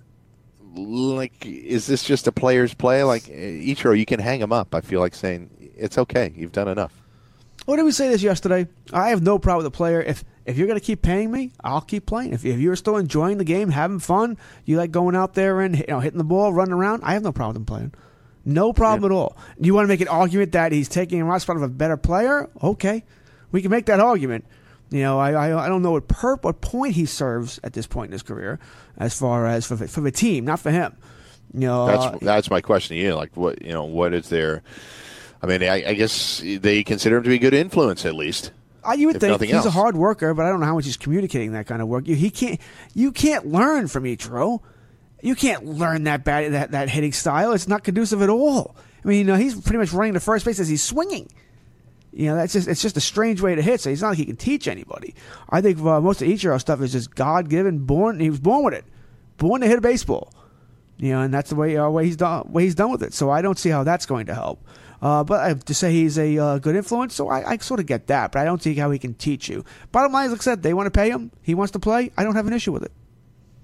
Like, is this just a player's play? Like, Ichiro, you can hang him up. I feel like saying, it's okay. You've done enough. What did we say this yesterday? I have no problem with the player. If if you're going to keep paying me, I'll keep playing. If, if you're still enjoying the game, having fun, you like going out there and, you know, hitting the ball, running around, I have no problem with him playing. No problem yeah. at all. You want to make an argument that he's taking a spot of a better player? Okay. We can make that argument. You know, I, I I don't know what per what point he serves at this point in his career, as far as for for the team, not for him. You know, that's uh, that's my question to you. Like, what you know, what is their? I mean, I, I guess they consider him to be a good influence at least. I, you would think he's else. a hard worker, but I don't know how much he's communicating that kind of work. You, he can't. You can't learn from Ichiro. You can't learn that bad that that hitting style. It's not conducive at all. I mean, you know, he's pretty much running to first base as he's swinging. You know, that's just it's just a strange way to hit. So it's not like he can teach anybody. I think uh, most of Ichiro stuff is just God given, born. He was born with it, born to hit a baseball. You know, and that's the way uh, way he's done way he's done with it. So I don't see how that's going to help. Uh, but uh, to say he's a uh, good influence, so I, I sort of get that. But I don't see how he can teach you. Bottom line is, like I said, they want to pay him. He wants to play. I don't have an issue with it.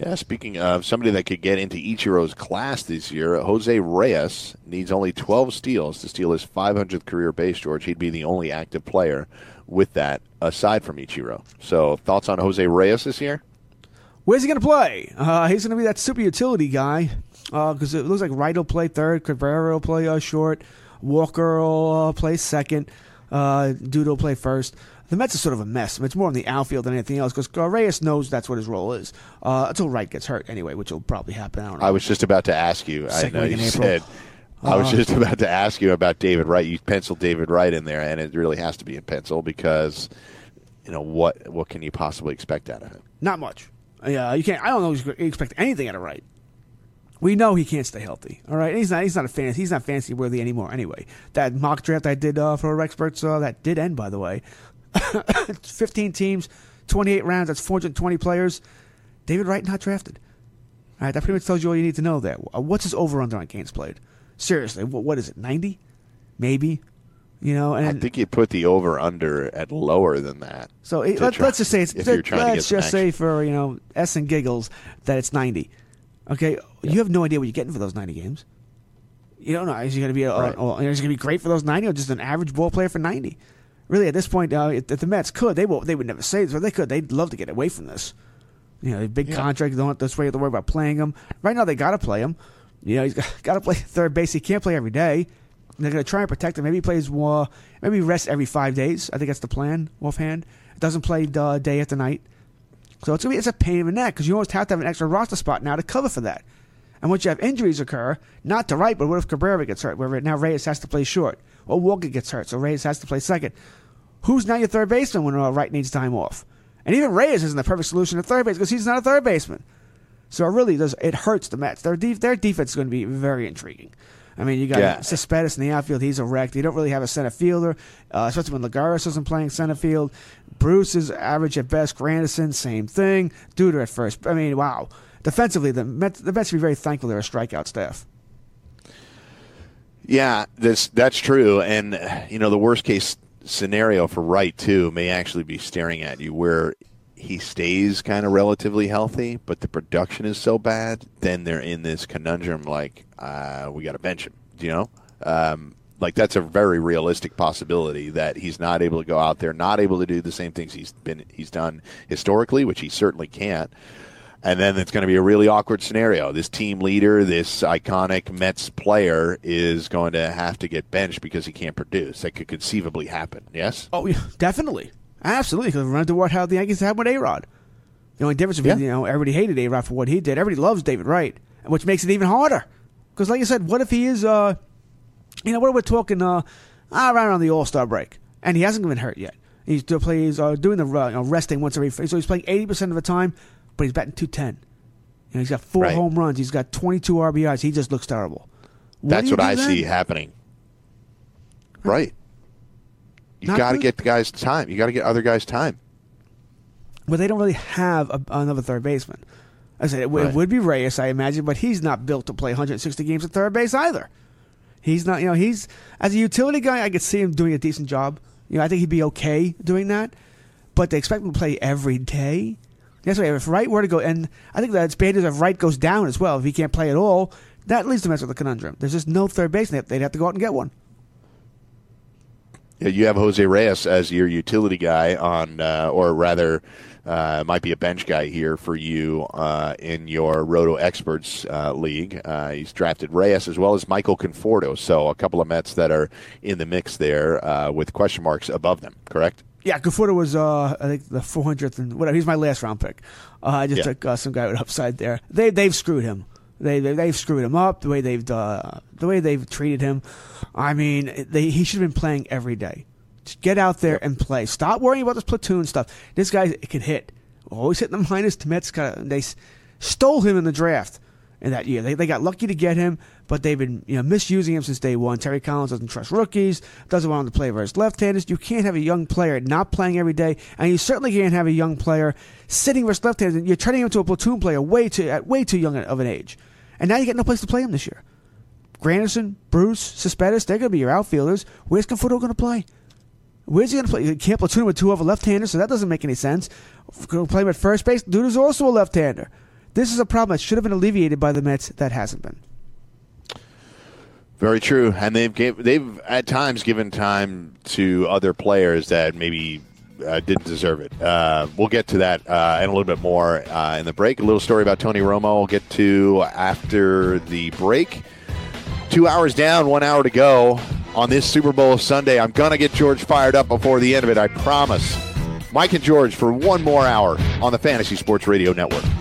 Yeah, speaking of somebody that could get into Ichiro's class this year, Jose Reyes needs only twelve steals to steal his five hundredth career base, George. He'd be the only active player with that, aside from Ichiro. So, thoughts on Jose Reyes this year? Where's he going to play? Uh, he's going to be that super utility guy because uh, it looks like Wright will play third, Cabrera will play uh, short, Walker will uh, play second, uh, Duda will play first. The Mets are sort of a mess. It's more in the outfield than anything else because Reyes knows that's what his role is uh, until Wright gets hurt anyway, which will probably happen. I don't know. I was just about to ask you. Second I know week you in said. April. I was Uh, just about to ask you about David Wright. You penciled David Wright in there, and it really has to be in pencil because, you know, what what can you possibly expect out of him? Not much. Yeah, you can't. I don't know if you expect anything out of Wright. We know he can't stay healthy. All right, he's not. He's not a fan. He's not fantasy worthy anymore. Anyway, that mock draft I did uh, for experts uh, that did end, by the way. fifteen teams, twenty-eight rounds. That's four hundred twenty players. David Wright not drafted. All right, that pretty much tells you all you need to know there. What's his over under on games played? Seriously, what, what is it? ninety, maybe. You know, and I think you put the over under at lower than that. So it, let, try, let's just say it's. if you're trying let's to get just say for you know S and giggles that it's ninety. Okay, you have no idea what you're getting for those ninety games. You don't know. Is he going to be? A, Right. or, is he going to be great for those ninety, or just an average ball player for ninety? Really, at this point, uh, if the Mets could, they will. They would never say this, but they could. They'd love to get away from this. You know, big Yeah. contract. Don't have to worry about playing him. Right now, they got to play him. You know, he's got to play third base. He can't play every day. They're going to try and protect him. Maybe he plays more. Maybe he rests every five days. I think that's the plan. Offhand, doesn't play uh, day after night. So it's gonna be it's a pain in the neck because you almost have to have an extra roster spot now to cover for that. And once you have injuries occur, not to Wright, but what if Cabrera gets hurt? Where now Reyes has to play short, or Walker gets hurt, so Reyes has to play second. Who's now your third baseman when uh, Wright needs time off? And even Reyes isn't the perfect solution at third base because he's not a third baseman. So it really does. It hurts the Mets. Their def- their defense is going to be very intriguing. I mean, you got Yeah. Cespedes in the outfield. He's a wreck. You don't really have a center fielder, uh, especially when Lagares isn't playing center field. Bruce is average at best. Granderson, same thing. Duda at first. I mean, wow. Defensively, the Mets, the Mets should be very thankful they're a strikeout staff. Yeah, this that's true. And, you know, the worst case scenario for Wright, too, may actually be staring at you where he stays kind of relatively healthy, but the production is so bad, then they're in this conundrum like, uh, we got to bench him, you know? Um, like, that's a very realistic possibility that he's not able to go out there, not able to do the same things he's been he's done historically, which he certainly can't. And then it's going to be a really awkward scenario. This team leader, this iconic Mets player is going to have to get benched because he can't produce. That could conceivably happen, yes? Oh, yeah, definitely. Absolutely. Because run into what how the Yankees had with A-Rod. The only difference is, Yeah. you know, everybody hated A-Rod for what he did. Everybody loves David Wright, which makes it even harder. Because, like I said, what if he is, uh, you know, what are we talking, uh, ah, right around the All-Star break, and he hasn't been hurt yet. He's still plays, uh, doing the uh, you know, resting once every, so he's playing eighty percent of the time, but he's batting two ten. You know, he's got four Right. home runs. He's got twenty-two R B Is. He just looks terrible. What That's do you what do I then? see happening. Right. You Not got to good. get the guys time. You got to get other guys time. But they don't really have a, another third baseman. I said it, w- Right. it would be Reyes, I imagine, but he's not built to play one hundred sixty games at third base either. He's not, you know, he's as a utility guy, I could see him doing a decent job. You know, I think he'd be okay doing that. But they expect him to play every day. That's why if Wright were to go, and I think that it's bad if Wright goes down as well. If he can't play at all, that leads to mess with the conundrum. There's just no third baseman. They'd have to go out and get one. Yeah, you have Jose Reyes as your utility guy on, uh, or rather, uh, might be a bench guy here for you uh, in your Roto Experts uh, League. Uh, he's drafted Reyes as well as Michael Conforto, so a couple of Mets that are in the mix there uh, with question marks above them, correct? Yeah, Conforto was, uh, I think, the four hundredth and whatever. He's my last round pick. Uh, I just Yeah. took uh, some guy with upside there. They they've screwed him. They, they they've screwed him up the way they've uh, the way they've treated him. I mean, they, he should have been playing every day. Just get out there and play. Stop worrying about this platoon stuff. This guy can hit. Always hitting the minus. The Mets got they s- stole him in the draft in that year. They they got lucky to get him, but they've been you know misusing him since day one. Terry Collins doesn't trust rookies. Doesn't want him to play versus left-handers. You can't have a young player not playing every day, and you certainly can't have a young player sitting versus left-handers. You're turning him into a platoon player way too at way too young of an age, and now you get no place to play him this year. Granderson, Bruce, Cespedes, they're going to be your outfielders. Where's Conforto going to play? Where's he going to play? You can't platoon him with two other left-handers, so that doesn't make any sense. Going to play him at first base. Dude is also a left-hander. This is a problem that should have been alleviated by the Mets that hasn't been. Very true, and they've gave, they've at times given time to other players that maybe uh, didn't deserve it. Uh, we'll get to that uh, and a little bit more uh, in the break. A little story about Tony Romo we'll get to after the break. Two hours down, one hour to go on this Super Bowl Sunday. I'm going to get George fired up before the end of it, I promise. Mike and George for one more hour on the Fantasy Sports Radio Network.